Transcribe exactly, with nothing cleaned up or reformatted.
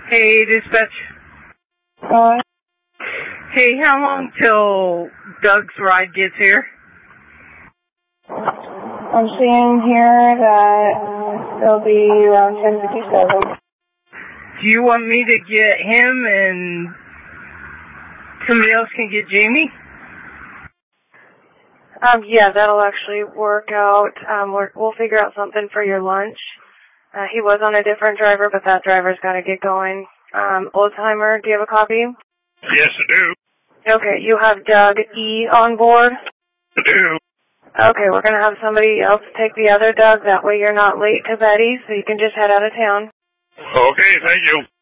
Hey, dispatch. Uh, Hey, how long till Doug's ride gets here? I'm seeing here that uh, it'll be around ten fifty-seven. Do you want me to get him and somebody else can get Jamie? Um, yeah, that'll actually work out. Um, we're, we'll figure out something for your lunch. Uh, he was on a different driver, but that driver's got to get going. Um, Oldtimer, do you have a copy? Yes, I do. Okay, you have Doug E. on board? I do. Okay, we're going to have somebody else take the other Doug. That way you're not late to Betty, so you can just head out of town. Okay, thank you.